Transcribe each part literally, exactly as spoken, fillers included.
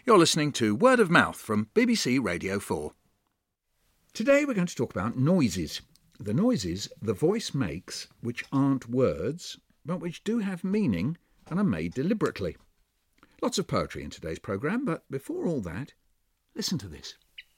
You're listening to Word of Mouth from B B C Radio four. Today we're going to talk about noises. The noises the voice makes which aren't words, but which do have meaning and are made deliberately. Lots of poetry in today's programme, but before all that, listen to this.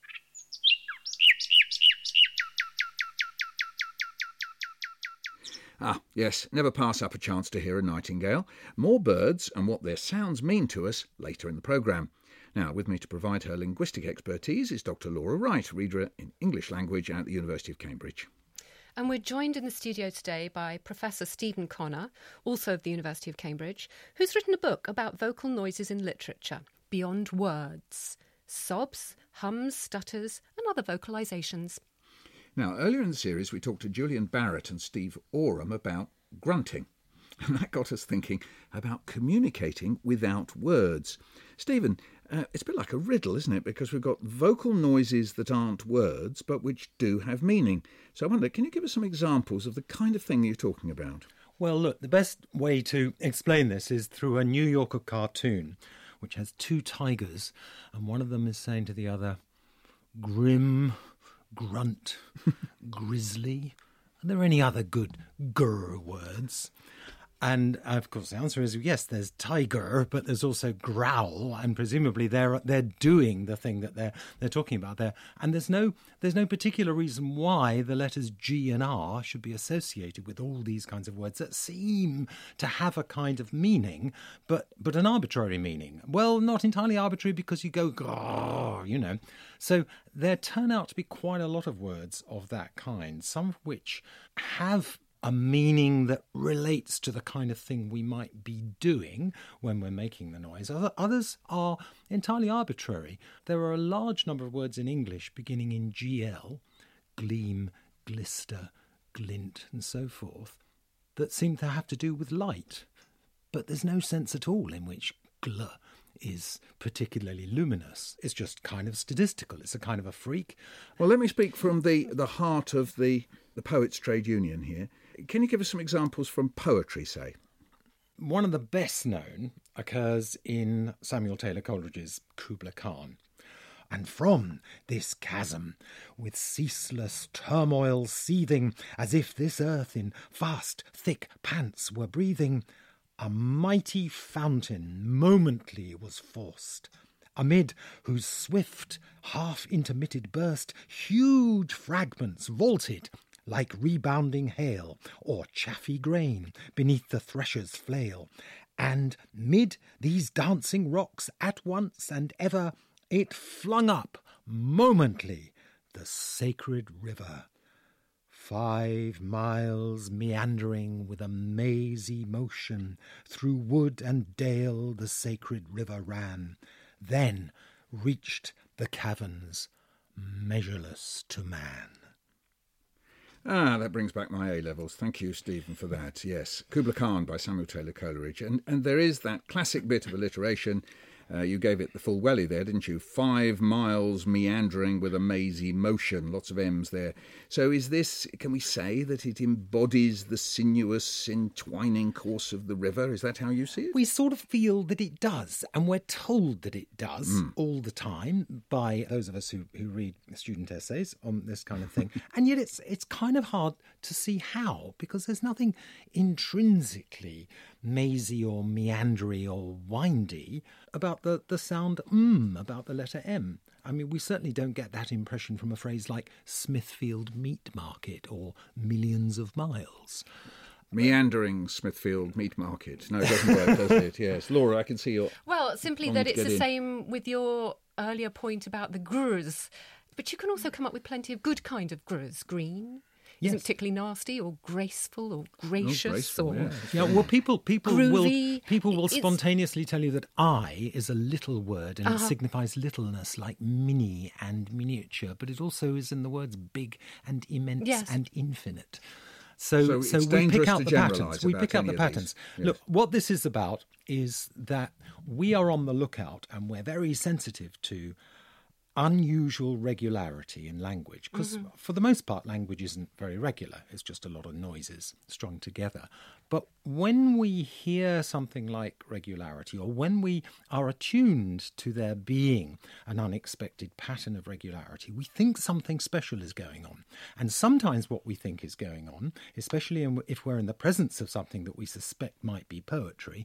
Ah, yes, never pass up a chance to hear a nightingale. More birds and what their sounds mean to us later in the programme. Now, with me to provide her linguistic expertise is Doctor Laura Wright, reader in English language at the University of Cambridge. And we're joined in the studio today by Professor Stephen Connor, also of the University of Cambridge, who's written a book about vocal noises in literature, Beyond Words, sobs, hums, stutters and other vocalisations. Now, earlier in the series, we talked to Julian Barrett and Steve Oram about grunting. And that got us thinking about communicating without words. Stephen, uh, it's a bit like a riddle, isn't it? Because we've got vocal noises that aren't words, but which do have meaning. So I wonder, can you give us some examples of the kind of thing you're talking about? Well, look, the best way to explain this is through a New Yorker cartoon, which has two tigers, and one of them is saying to the other, grim, grunt, grizzly. Are there any other good grr words? And, of course, the answer is yes, there's tiger, but there's also growl, and presumably they're they're doing the thing that they're they're talking about there. And there's no there's no particular reason why the letters G and R should be associated with all these kinds of words that seem to have a kind of meaning, but but an arbitrary meaning. Well, not entirely arbitrary because you go grrr, you know. So there turn out to be quite a lot of words of that kind, some of which have a meaning that relates to the kind of thing we might be doing when we're making the noise. Others are entirely arbitrary. There are a large number of words in English beginning in G L, gleam, glister, glint, and so forth, that seem to have to do with light. But there's no sense at all in which gl is particularly luminous. It's just kind of statistical. It's a kind of a freak. Well, let me speak from the, the heart of the, the Poets' Trade Union here. Can you give us some examples from poetry, say? One of the best known occurs in Samuel Taylor Coleridge's Kubla Khan. And from this chasm, with ceaseless turmoil seething, as if this earth in fast, thick pants were breathing, a mighty fountain momently was forced, amid whose swift, half-intermitted burst huge fragments vaulted, like rebounding hail or chaffy grain beneath the thresher's flail, and mid these dancing rocks at once and ever it flung up momently the sacred river. Five miles meandering with a mazy motion through wood and dale the sacred river ran, then reached the caverns measureless to man. Ah, that brings back my A-levels. Thank you, Stephen, for that. Yes, Kubla Khan by Samuel Taylor Coleridge. And and there is that classic bit of alliteration. Uh, you gave it the full welly there, didn't you? Five miles meandering with a mazy motion. Lots of M's there. So is this, can we say that it embodies the sinuous, entwining course of the river? Is that how you see it? We sort of feel that it does, and we're told that it does mm. all the time by those of us who, who read student essays on this kind of thing. And yet it's it's kind of hard to see how, because there's nothing intrinsically mazy or meandery or windy about the, the sound mm, about the letter M. I mean, we certainly don't get that impression from a phrase like Smithfield Meat Market or millions of miles. Meandering Smithfield Meat Market. No, it doesn't work, does it? Yes. Laura, I can see your... Well, simply that it's the in. same with your earlier point about the grrs. But you can also come up with plenty of good kind of grrs. Green. Yes. Isn't particularly nasty or graceful or gracious. Oh, graceful, or yeah. yeah, well, people people groovy. will people will it's... spontaneously tell you that I is a little word and uh-huh. it signifies littleness, like mini and miniature, but it also is in the words big and immense yes. and infinite. So, so, so we pick out the patterns. We pick out the patterns. Yes. Look, what this is about is that we are on the lookout and we're very sensitive to unusual regularity in language, because Mm-hmm. for the most part language isn't very regular. It's just a lot of noises strung together. But when we hear something like regularity, or when we are attuned to there being an unexpected pattern of regularity, we think something special is going on. And sometimes what we think is going on, especially if we're in the presence of something that we suspect might be poetry,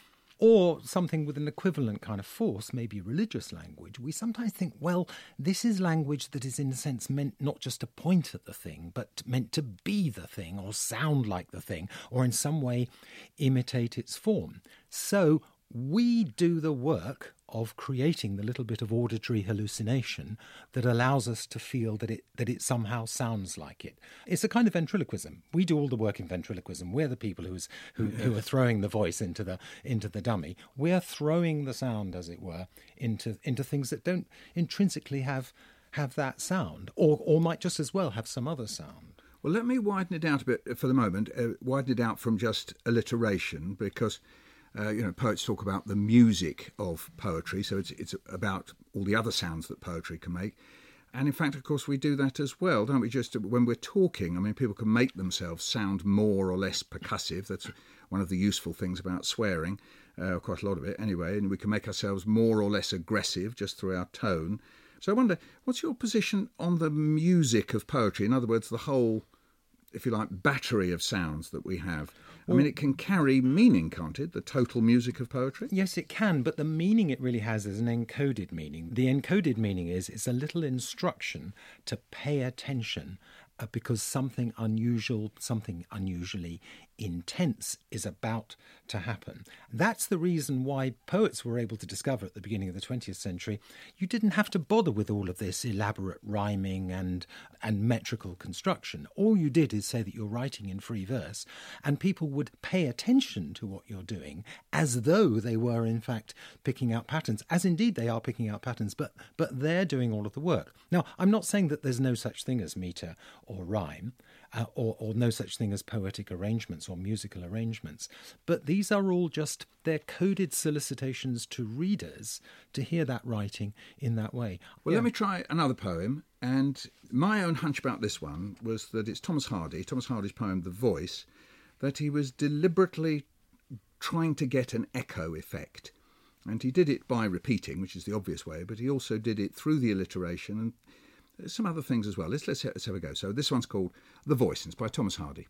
or something with an equivalent kind of force, maybe religious language, we sometimes think, well, this is language that is in a sense meant not just to point at the thing, but meant to be the thing, or sound like the thing, or in some way imitate its form. So we do the work of creating the little bit of auditory hallucination that allows us to feel that it that it somehow sounds like it. It's a kind of ventriloquism. We do all the work in ventriloquism. We're the people who's, who who are throwing the voice into the into the dummy. We're throwing the sound, as it were, into into things that don't intrinsically have have that sound, or or might just as well have some other sound. Well, let me widen it out a bit for the moment. Uh, widen it out from just alliteration, because Uh, you know, poets talk about the music of poetry, so it's it's about all the other sounds that poetry can make. And in fact, of course, we do that as well, don't we? Just when we're talking, I mean, people can make themselves sound more or less percussive. That's one of the useful things about swearing, uh, quite a lot of it anyway. And we can make ourselves more or less aggressive just through our tone. So I wonder, what's your position on the music of poetry? In other words, the whole, if you like, battery of sounds that we have. I mean, it can carry meaning, can't it? The total music of poetry? Yes, it can, but the meaning it really has is an encoded meaning. The encoded meaning is it's a little instruction to pay attention uh, because something unusual, something unusually intense is about to happen. That's the reason why poets were able to discover at the beginning of the twentieth century you didn't have to bother with all of this elaborate rhyming and and metrical construction. All you did is say that you're writing in free verse, and people would pay attention to what you're doing as though they were in fact picking out patterns, as indeed they are picking out patterns, but but they're doing all of the work. Now, I'm not saying that there's no such thing as metre or rhyme, uh, or, or no such thing as poetic arrangements or musical arrangements, but these are all just, they're coded solicitations to readers to hear that writing in that way. Well, Yeah. let me try another poem, and my own hunch about this one was that it's Thomas Hardy, Thomas Hardy's poem The Voice, that he was deliberately trying to get an echo effect. And he did it by repeating, which is the obvious way, but he also did it through the alliteration and some other things as well. Let's, let's, let's have a go. So this one's called The Voice, and it's by Thomas Hardy.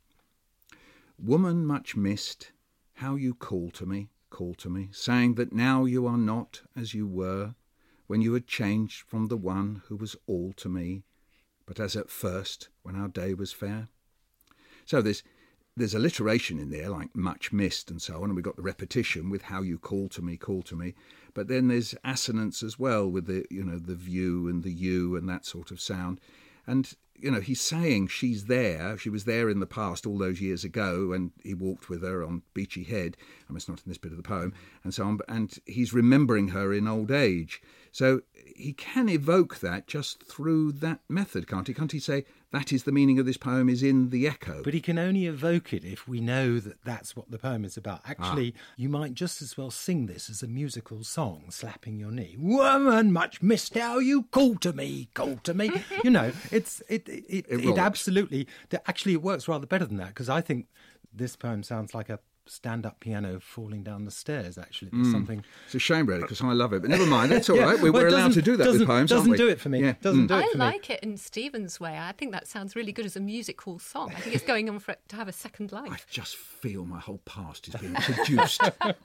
Woman much missed, how you call to me, call to me, saying that now you are not as you were, when you had changed from the one who was all to me, but as at first, when our day was fair. So there's there's alliteration in there, like much missed and so on, and we've got the repetition with how you call to me, call to me. But then there's assonance as well with the, you know, the view and the you and that sort of sound. And, you know, he's saying she's there. She was there in the past all those years ago, and he walked with her on Beachy Head. I mean, it's not in this bit of the poem, and so on. And he's remembering her in old age. So he can evoke that just through that method, can't he? Can't he say that is the meaning of this poem is in the echo? But he can only evoke it if we know that that's what the poem is about. Actually, ah. you might just as well sing this as a musical song, slapping your knee. Woman, much missed how you call to me, call to me. You know, it's it it, it, it, it absolutely, actually it works rather better than that, because I think this poem sounds like a stand-up piano falling down the stairs, actually. There's mm. something... It's a shame, really, because I love it. But never mind, that's all yeah. right. We, well, we're allowed to do that with poems, doesn't aren't we? do it for me. Yeah. Doesn't mm. do it I for like me. it in Stephen's way. I think that sounds really good as a music hall song. I think it's going on for it to have a second life. I just feel my whole past is being produced.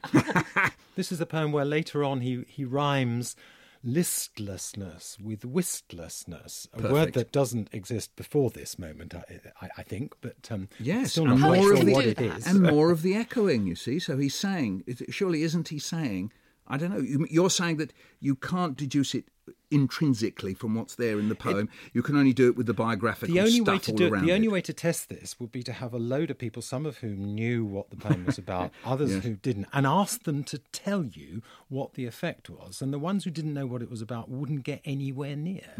This is a poem where later on he, he rhymes listlessness with wistlessness, a Perfect. word that doesn't exist before this moment, I, I, I think, but um, yes, still and not more sure of the, what it is. and more of the echoing, you see. So he's saying, surely isn't he saying, I don't know, you're saying that you can't deduce it intrinsically from what's there in the poem. It, you can only do it with the biographical the only stuff way to all do around it, The only it. way to test this would be to have a load of people, some of whom knew what the poem was about, others yes. who didn't, and ask them to tell you what the effect was. And the ones who didn't know what it was about wouldn't get anywhere near. Mm.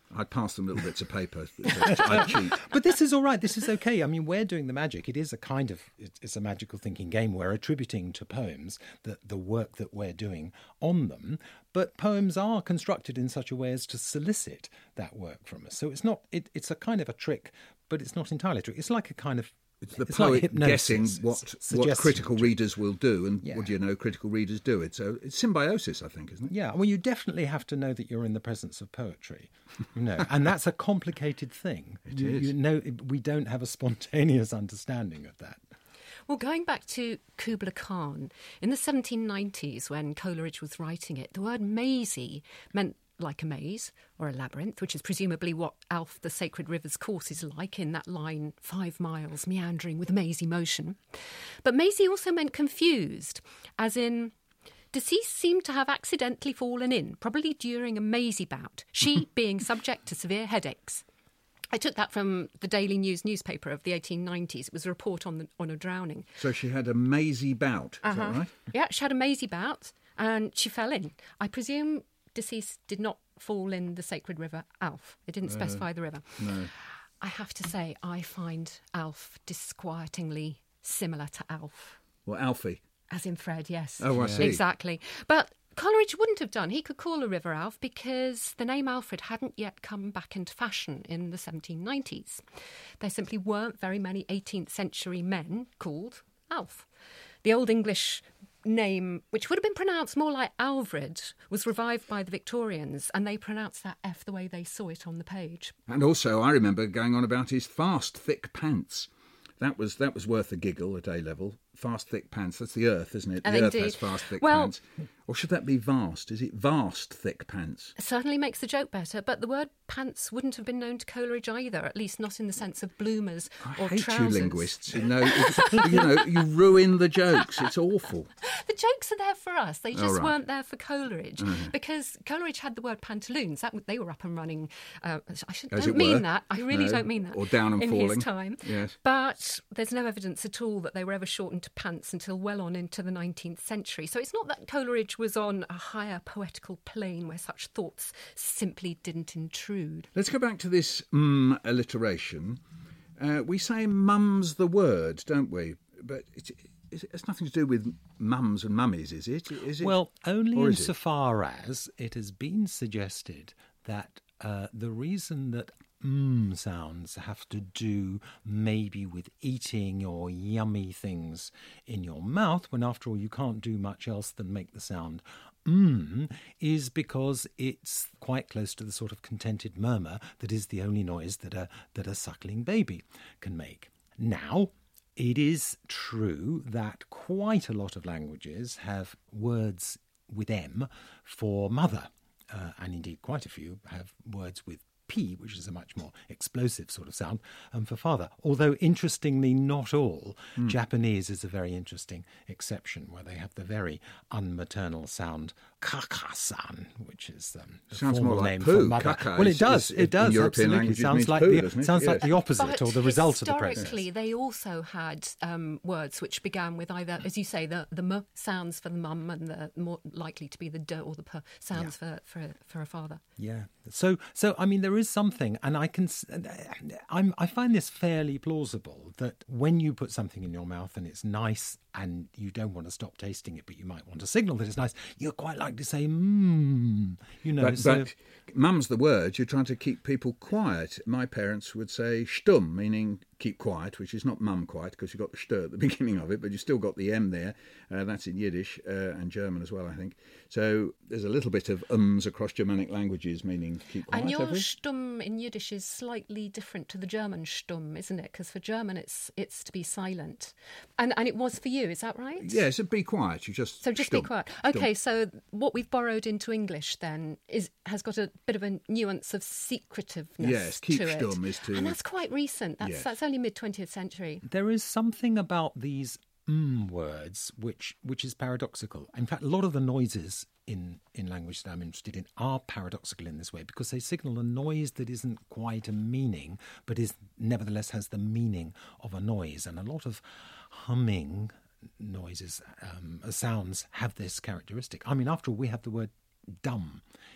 I'd pass them little bits of paper. I'd cheat. But this is all right. This is okay. I mean, we're doing the magic. It is a kind of, it's a magical thinking game. We're attributing to poems the, the work that we're doing on them. But poems are constructed in such a way as to solicit that work from us. So it's not, it, it's a kind of a trick, but it's not entirely a trick. It's like a kind of, It's the it's poet like hypnosis. guessing what, It's what suggestion. critical readers will do, and Yeah. what do you know, critical readers do it. So it's symbiosis, I think, isn't it? Yeah, well, you definitely have to know that you're in the presence of poetry, you know, and that's a complicated thing. It you, is. You know, we don't have a spontaneous understanding of that. Well, going back to Kubla Khan, in the seventeen nineties, when Coleridge was writing it, the word mazy meant like a maze or a labyrinth, which is presumably what Alf the Sacred River's course is like in that line, five miles meandering with mazy motion. But mazy also meant confused, as in deceased seemed to have accidentally fallen in, probably during a mazy bout, she being subject to severe headaches. I took that from the Daily News newspaper of the eighteen nineties. It was a report on the, on a drowning. So she had a mazy bout, is Uh-huh. that right? Yeah, she had a mazy bout and she fell in. I presume deceased did not fall in the sacred river Alf. It didn't specify the river. No. I have to say, I find Alf disquietingly similar to Alf. Well, Alfie. As in Fred, yes. Oh, I see. Exactly. But Coleridge wouldn't have done. He could call a river Alf because the name Alfred hadn't yet come back into fashion in the seventeen nineties. There simply weren't very many eighteenth century men called Alf. The Old English name, which would have been pronounced more like Alfred, was revived by the Victorians, and they pronounced that F the way they saw it on the page. And also, I remember going on about his fast, thick pants. That was that was worth a giggle at A level. Fast, thick pants. That's the Earth, isn't it? The And Earth indeed. has fast, thick Well- pants. Or should that be vast? Is it vast, thick pants? It certainly makes the joke better, but the word pants wouldn't have been known to Coleridge either, at least not in the sense of bloomers I or hate trousers. you linguists. You know, you know, you ruin the jokes. It's awful. The jokes are there for us. They just Oh, right. weren't there for Coleridge because Coleridge had the word pantaloons. That they were up and running. Uh, I should, As don't it mean were. that. I really No. don't mean that. Or down and in falling. his time. Yes. But there's no evidence at all that they were ever shortened to pants until well on into the nineteenth century. So it's not that Coleridge was on a higher poetical plane where such thoughts simply didn't intrude. Let's go back to this mm alliteration. Uh, we say mum's the word, don't we? But it, it, it's nothing to do with mums and mummies, is it? Is it? Well, only Or is it? insofar as it has been suggested that uh, the reason that mm sounds have to do maybe with eating or yummy things in your mouth, when after all you can't do much else than make the sound mm, is because it's quite close to the sort of contented murmur that is the only noise that a, that a suckling baby can make. Now, it is true that quite a lot of languages have words with M for mother, uh, and indeed quite a few have words with P, which is a much more explosive sort of sound, and for father. Although, interestingly, not all. Mm. Japanese is a very interesting exception, where they have the very unmaternal sound kaka-san, which is um, the Sounds formal more like name poo. for mother. Kaka well, is- it does. is- it does. in European absolutely. languages Sounds means like poo, the doesn't it? sounds like Yes. the opposite But or the result of the process. historically, they also had um, words which began with either, as you say, the the m sounds for the mum and the more likely to be the d or the p sounds for, for for a father. Yeah. So, so I mean, there is something, and I can, s- I'm, I find this fairly plausible that when you put something in your mouth and it's nice, and you don't want to stop tasting it, but you might want to signal that it's nice, you're quite like to say mmm. You know, But, so but mum's the word. You're trying to keep people quiet. My parents would say stumm, meaning keep quiet, which is not mum quiet because you've got the st at the beginning of it, but you've still got the M there. Uh, that's in Yiddish uh, and German as well, I think. So there's a little bit of ums across Germanic languages, meaning keep quiet. And your have we? stumm in Yiddish is slightly different to the German stumm, isn't it? Because for German, it's it's to be silent, and and it was for you. Is that right? Yeah, so be quiet. You just So just be stumm, quiet. stumm. Okay, so what we've borrowed into English then is has got a bit of a nuance of secretiveness Yes, keep to it, stumm is to- and that's quite recent. That's Yes. that's only mid twentieth century. there is something about these mm words which which is paradoxical. In fact, a lot of the noises in, in language that I'm interested in are paradoxical in this way because they signal a noise that isn't quite a meaning, but is nevertheless has the meaning of a noise. And a lot of humming noises, um, sounds have this characteristic. I mean, after all, we have the word dumb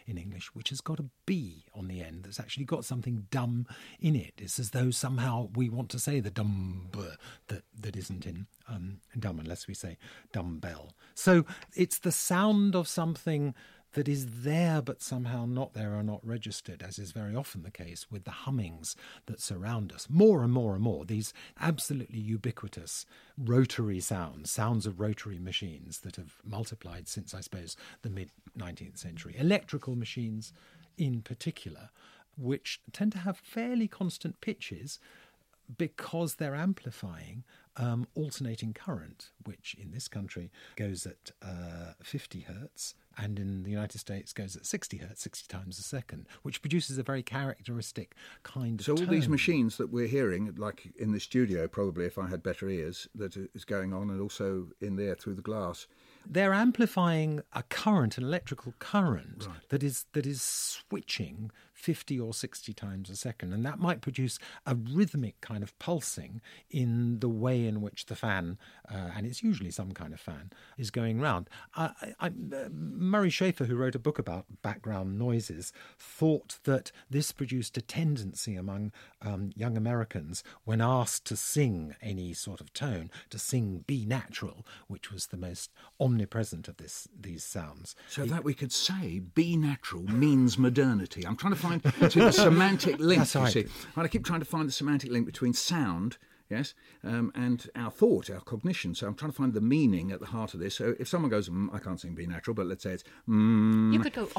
in English, which has got a B on the end that's actually got something dumb in it. It's as though somehow we want to say the dumb that, that isn't in um, dumb, unless we say dumbbell. So it's the sound of something that is there but somehow not there or not registered, as is very often the case with the hummings that surround us. More and more and more, these absolutely ubiquitous rotary sounds, sounds of rotary machines that have multiplied since, I suppose, the mid-nineteenth century. Electrical machines in particular, which tend to have fairly constant pitches because they're amplifying um, alternating current, which in this country goes at uh, fifty hertz, and in the United States goes at sixty hertz, sixty times a second, which produces a very characteristic kind of So all tone. these machines that we're hearing, like in the studio probably, if I had better ears, that is going on, and also in there through the glass. They're amplifying a current, an electrical current, Right. that is that is switching fifty or sixty times a second, and that might produce a rhythmic kind of pulsing in the way in which the fan, uh, and it's usually some kind of fan, is going round. I, I, uh, Murray Schafer, who wrote a book about background noises, thought that this produced a tendency among um, young Americans, when asked to sing any sort of tone, to sing B natural, which was the most omnipresent of this these sounds. So that we could say be natural means modernity. I'm trying to find to the semantic link, That's right. you see. And I keep trying to find the semantic link between sound, yes, um, and our thought, our cognition. So I'm trying to find the meaning at the heart of this. So if someone goes, mm, I can't sing be natural, but let's say it's mm, You could go,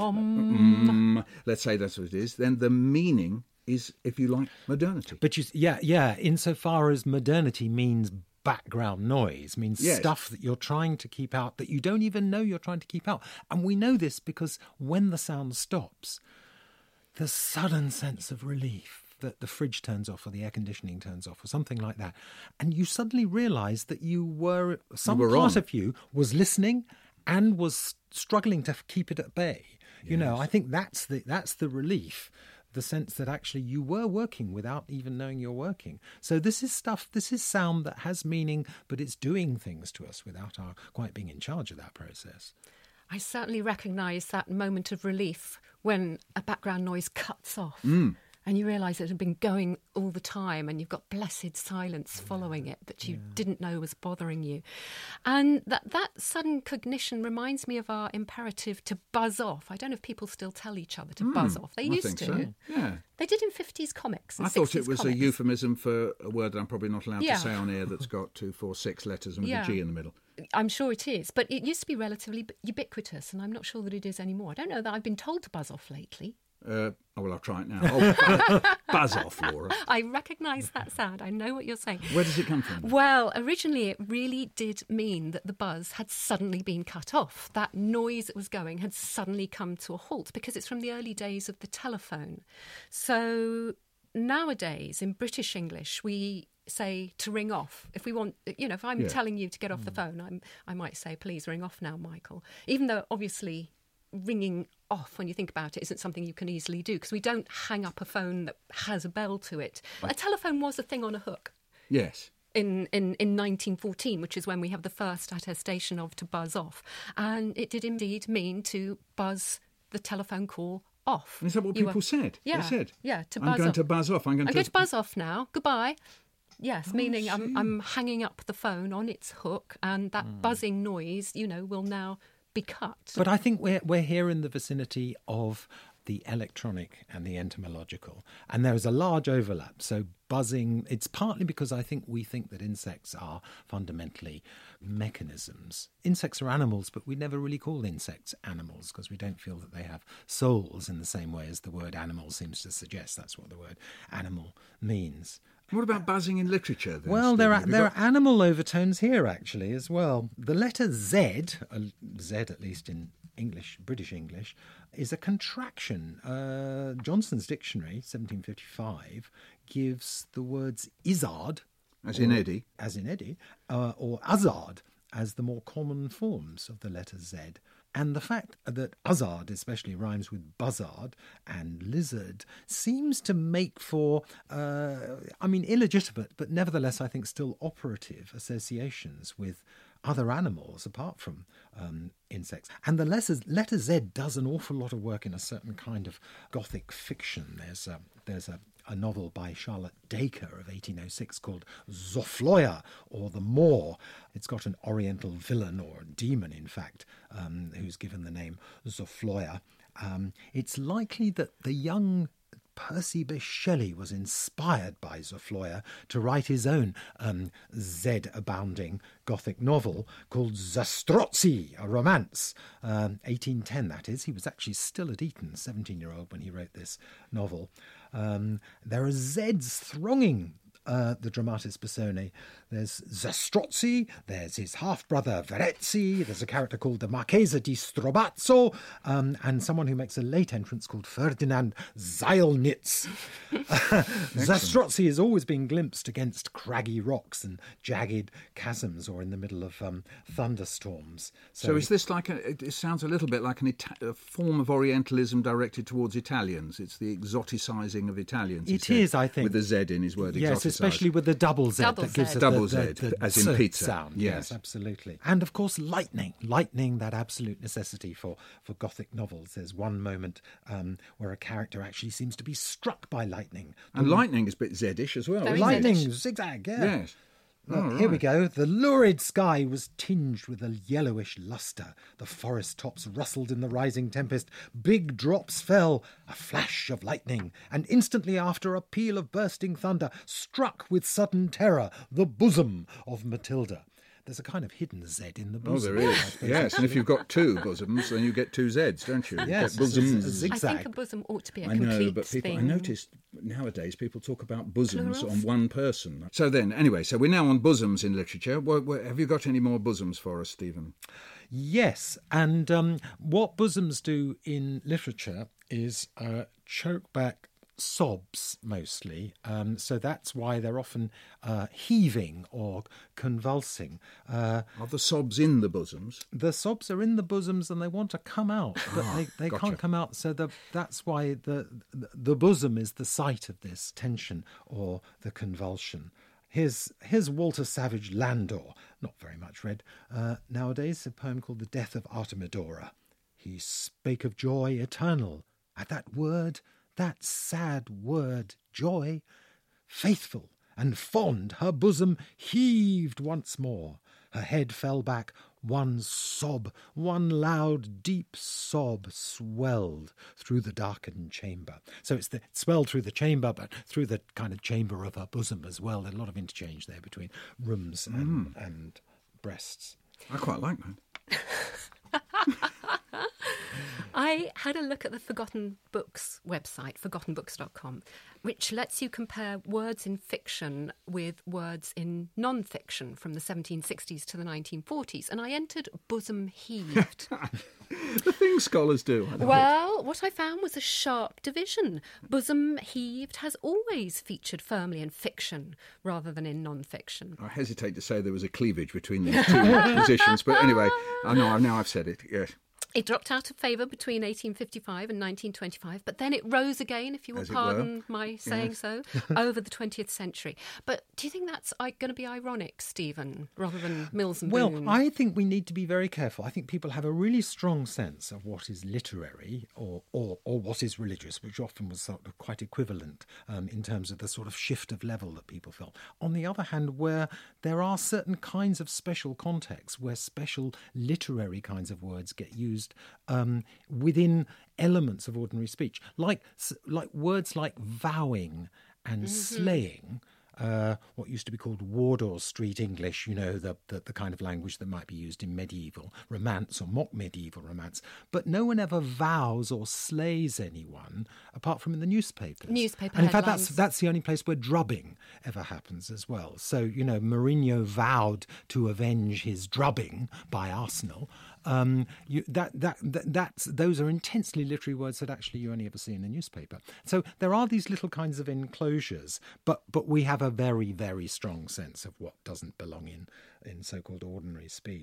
um. mm, let's say that's what it is, then the meaning is, if you like, modernity. But you, yeah, yeah, insofar as modernity means background noise, means Yes. stuff that you're trying to keep out that you don't even know you're trying to keep out. And we know this because when the sound stops, the sudden sense of relief that the fridge turns off or the air conditioning turns off or something like that, and you suddenly realise that you were, some were part on. of you was listening and was struggling to keep it at bay. You know, I think that's the that's the relief. The sense that actually you were working without even knowing you're working. So this is stuff, this is sound that has meaning, but it's doing things to us without our quite being in charge of that process. I certainly recognise that moment of relief when a background noise cuts off Mm. and you realise it had been going all the time and you've got blessed silence following it that you didn't know was bothering you. And that, that sudden cognition reminds me of our imperative to buzz off. I don't know if people still tell each other to buzz off. They I used think to. so. Yeah. They did in fifties comics and I thought sixties it was comics. a euphemism for a word that I'm probably not allowed Yeah. to say on air that's got two, four, six letters and with Yeah. a G in the middle. I'm sure it is, but it used to be relatively ubiquitous, and I'm not sure that it is anymore. I don't know that I've been told to buzz off lately. Uh, oh, well, I'll try it now. Oh, buzz off, Laura. I recognise that sound. I know what you're saying. Where does it come from? Well, originally it really did mean that the buzz had suddenly been cut off. That noise that was going had suddenly come to a halt because it's from the early days of the telephone. So nowadays in British English we say to ring off. If we want, you know, if I'm Yeah. telling you to get off the phone, I'm, I might say, please ring off now, Michael. Even though obviously ringing off, when you think about it, isn't something you can easily do because we don't hang up a phone that has a bell to it. A telephone was a thing on a hook. Yes. In, in, in nineteen fourteen, which is when we have the first attestation of to buzz off. And it did indeed mean to buzz the telephone call off. Is that what You people were- said? Yeah, They said? yeah, to I'm buzz going off. to buzz off. I'm going I'm to... going to buzz off now. Goodbye. Yes, Oh, meaning I I'm, see. I'm hanging up the phone on its hook and that buzzing noise, you know, will now be cut. But I think we're we're here in the vicinity of the electronic and the entomological, and there is a large overlap. So buzzing, it's partly because I think we think that insects are fundamentally mechanisms. Insects are animals, but we never really call insects animals because we don't feel that they have souls in the same way as the word animal seems to suggest. That's what the word animal means. What about buzzing in literature, then, Well, there Stephen? are Have you there got- are animal overtones here actually as well. The letter Z, uh, Z at least in English, British English, is a contraction. Uh, Johnson's Dictionary, seventeen fifty-five, gives the words izzard, As in or- Eddie. as in Eddie, uh, or uzzard as the more common forms of the letter Z. And the fact that uzzard especially rhymes with buzzard and lizard seems to make for, uh, I mean, illegitimate, but nevertheless, I think still operative associations with other animals apart from um, insects. And the letter, letter Z does an awful lot of work in a certain kind of Gothic fiction. There's a, there's a, a novel by Charlotte Dacre of eighteen oh six called Zofloya, or The Moor. It's got an oriental villain, or a demon in fact, um, who's given the name Zofloya. Um, it's likely that the young Percy Bysshe Shelley was inspired by Zofloya to write his own um, Z-abounding Gothic novel called Zastrozzi, a romance. Um, eighteen ten, that is. He was actually still at Eton, seventeen-year-old, when he wrote this novel. Um, there are Zs thronging Uh, the dramatis personae. There's Zastrozzi, there's his half-brother Verezzi, there's a character called the Marchesa di Strobazzo, um, and someone who makes a late entrance called Ferdinand Zeilnitz. Zastrozzi is always being glimpsed against craggy rocks and jagged chasms, or in the middle of um, thunderstorms. So, so is this like a, it sounds a little bit like an Ita- a form of Orientalism directed towards Italians. It's the exoticising of Italians. It is, I think. With the Z in his word, yes, especially with the double Z double that gives Z. it double the, Z, the, the as in pizza sound. Yes. yes, absolutely. And of course, lightning. Lightning, that absolute necessity for, for Gothic novels. There's one moment um, where a character actually seems to be struck by lightning. And mm. lightning is a bit Z-ish as well. Very lightning, Z-ish. zigzag, yeah. Yes. Look, Oh, here we right. go. The lurid sky was tinged with a yellowish lustre. The forest tops rustled in the rising tempest. Big drops fell, a flash of lightning, and instantly after a peal of bursting thunder struck with sudden terror the bosom of Matilda. There's a kind of hidden Z in the Oh, bosom. there is. Yes, and if you've got two bosoms, then you get two Zs, don't you? You Yes, get bosoms. it's a zigzag. I think a bosom ought to be a I complete know, but people, thing. I noticed nowadays people talk about bosoms Plurals? on one person. So then, anyway, so we're now on bosoms in literature. What, what, have you got any more bosoms for us, Stephen? Yes, and um, what bosoms do in literature is uh, choke back sobs mostly, um, so that's why they're often uh, heaving or convulsing. Uh, Are the sobs in the bosoms? the sobs are in the bosoms and they want to come out, but Ah, they, they gotcha. can't come out, so the, that's why the, the the bosom is the site of this tension or the convulsion. Here's, here's Walter Savage Landor, not very much read uh, nowadays, a poem called The Death of Artemidora. He spake of joy eternal at that word, that sad word, joy. Faithful and fond, her bosom heaved once more. Her head fell back, one sob, one loud, deep sob swelled through the darkened chamber. So it's the it swelled through the chamber, but through the kind of chamber of her bosom as well. There's a lot of interchange there between rooms and, mm. and breasts. I quite like that. I had a look at the Forgotten Books website, forgotten books dot com, which lets you compare words in fiction with words in non-fiction from the seventeen sixties to the nineteen forties, and I entered bosom heaved. The things scholars do. I Well, what I found was a sharp division. Bosom heaved has always featured firmly in fiction rather than in non-fiction. I hesitate to say there was a cleavage between these two positions, but anyway, I know now I've said it. Yes. It dropped out of favour between eighteen fifty-five and nineteen twenty-five, but then it rose again, if you will As it pardon were. my saying Yes. so, over the twentieth century. But do you think that's uh, going to be ironic, Stephen, rather than Mills and Well, Boon? I think we need to be very careful. I think people have a really strong sense of what is literary or or, or what is religious, which often was sort of quite equivalent um, in terms of the sort of shift of level that people felt. On the other hand, where there are certain kinds of special contexts where special literary kinds of words get used um, within elements of ordinary speech, like like words like vowing and Mm-hmm. slaying. Uh, what used to be called Wardour Street English, you know, the, the the kind of language that might be used in medieval romance or mock medieval romance. But no one ever vows or slays anyone apart from in the newspapers. Newspaper And in fact, headlines. that's that's the only place where drubbing ever happens as well. So, you know, Mourinho vowed to avenge his drubbing by Arsenal. Um, you, that, that, that that's those are intensely literary words that actually you only ever see in a newspaper. So there are these little kinds of enclosures, but but we have a very, very strong sense of what doesn't belong in, in so-called ordinary speech.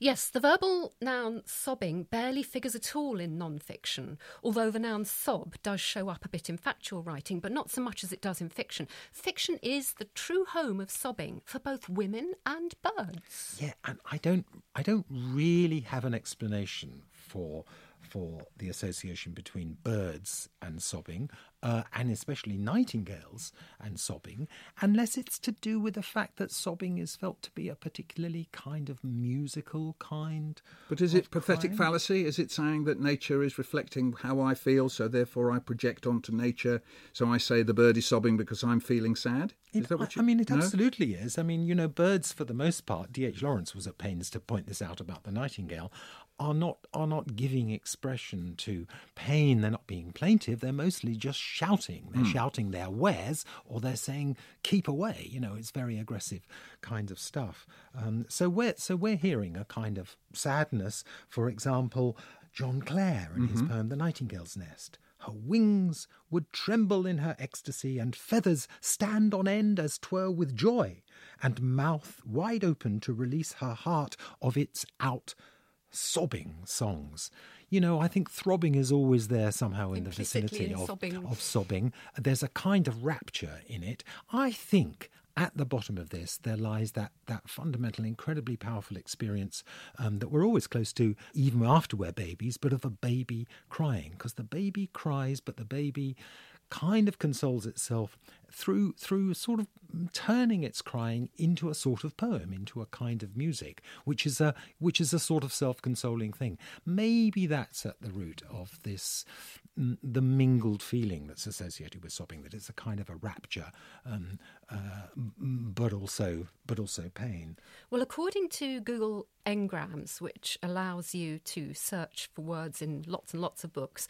Yes, the verbal noun sobbing barely figures at all in non-fiction, although the noun sob does show up a bit in factual writing, but not so much as it does in fiction. Fiction is the true home of sobbing for both women and birds. Yeah, and I don't, I don't really have an explanation for for the association between birds and sobbing, uh, and especially nightingales and sobbing, unless it's to do with the fact that sobbing is felt to be a particularly kind of musical kind. But is it pathetic crying. fallacy? Is it saying that nature is reflecting how I feel, so therefore I project onto nature, so I say the bird is sobbing because I'm feeling sad? Is It, that what you, I mean, it no? absolutely is. I mean, you know, birds, for the most part, D H Lawrence was at pains to point this out about the nightingale, are not are not giving expression to pain. They're not being plaintive. They're mostly just shouting. They're Mm. shouting their wares, or they're saying, keep away. You know, it's very aggressive kind of stuff. Um, so we're so we're hearing a kind of sadness. For example, John Clare in his Mhm. poem The Nightingale's Nest. Her wings would tremble in her ecstasy, and feathers stand on end as 'twere with joy, and mouth wide open to release her heart of its out sobbing songs. You know, I think throbbing is always there somehow in the Implicitly vicinity in of sobbing. of sobbing. There's a kind of rapture in it. I think at the bottom of this there lies that that fundamental, incredibly powerful experience um, that we're always close to, even after we're babies, but of a baby crying. Because the baby cries, but the baby kind of consoles itself through through sort of turning its crying into a sort of poem, into a kind of music, which is a which is a sort of self-consoling thing. Maybe that's at the root of this, mm, the mingled feeling that's associated with sobbing, that it's a kind of a rapture, um, uh, but also but also pain. Well, according to Google Ngrams, which allows you to search for words in lots and lots of books,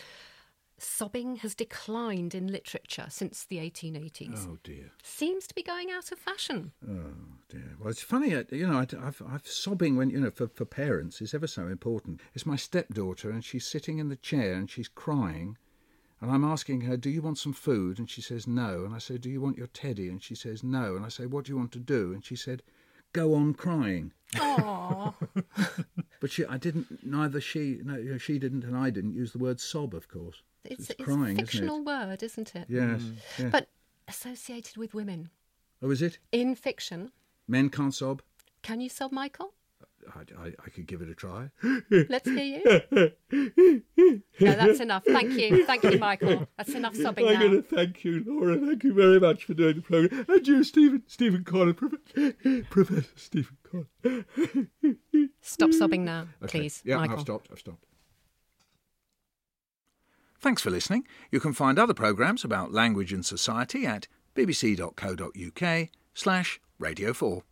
sobbing has declined in literature since the eighteen eighties. Oh dear. Seems to be going out of fashion. Oh dear. Well, it's funny, uh, you know, I, I've, I've sobbing when, you know, for, for parents is ever so important. It's my stepdaughter, and she's sitting in the chair and she's crying, and I'm asking her, do you want some food? And she says no. And I say, do you want your teddy? And she says no. And I say, what do you want to do? And she said, go on crying. Aww. But she, I didn't, neither she, no, you know, she didn't and I didn't use the word sob, of course. It's, It's it's crying, a isn't it? fictional word, isn't it? Yes. Yeah. But associated with women. Oh, is it? In fiction, Men can't sob? can you sob, Michael? I, I, I could give it a try. Let's hear you. No, that's enough. Thank you. Thank you, Michael. That's enough sobbing I'm now. going to thank you, Laura. Thank you very much for doing the programme. And you, Stephen, Stephen Connor, Professor, Professor Stephen Connor. Stop sobbing now, Okay. please, Yeah, Michael. I've stopped. I've stopped. Thanks for listening. You can find other programmes about language and society at bbc.co.uk slash radio four.